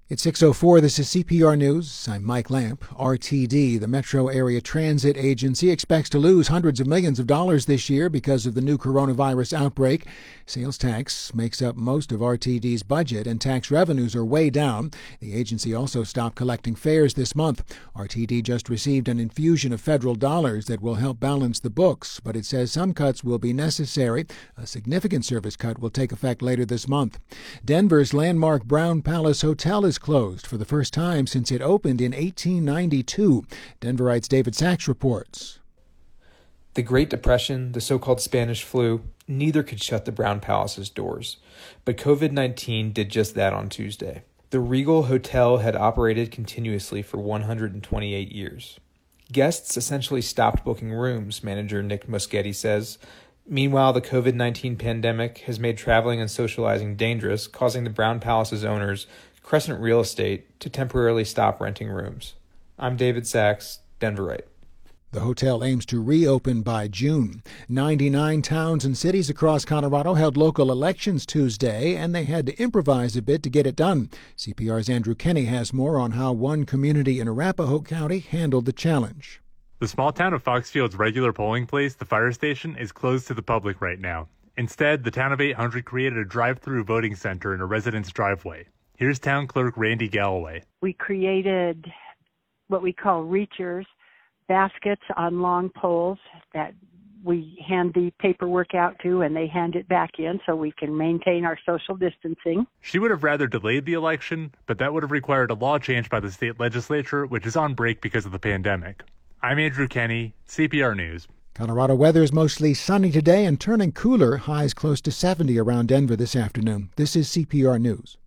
It's 6:04. This is CPR News. I'm Mike Lamp. RTD, the Metro Area Transit Agency, expects to lose hundreds of millions of dollars this year because of the new coronavirus outbreak. Sales tax makes up most of RTD's budget, and tax revenues are way down. The agency also stopped collecting fares this month. RTD just received an infusion of federal dollars that will help balance the books, but it says some cuts will be necessary. A significant service cut will take effect later this month. Denver's landmark Brown Palace Hotel is closed for the first time since it opened in 1892. Denverites David Sachs reports. The Great Depression, the so-called Spanish flu, neither could shut the Brown Palace's doors. But COVID-19 did just that on Tuesday. The Regal Hotel had operated continuously for 128 years. Guests essentially stopped booking rooms, manager Nick Moschetti says. Meanwhile, the COVID-19 pandemic has made traveling and socializing dangerous, causing the Brown Palace's owners, Crescent Real Estate, to temporarily stop renting rooms. I'm David Sachs, Denverite. The hotel aims to reopen by June. 99 towns and cities across Colorado held local elections Tuesday, and they had to improvise a bit to get it done. CPR's Andrew Kenny has more on how one community in Arapahoe County handled the challenge. The small town of Foxfield's regular polling place, the fire station, is closed to the public right now. Instead, the town of 800 created a drive-through voting center in a resident's driveway. Here's town clerk Randy Galloway. We created what we call reachers, baskets on long poles that we hand the paperwork out to, and they hand it back in so we can maintain our social distancing. She would have rather delayed the election, but that would have required a law change by the state legislature, which is on break because of the pandemic. I'm Andrew Kenny, CPR News. Colorado weather is mostly sunny today and turning cooler, highs close to 70 around Denver this afternoon. This is CPR News.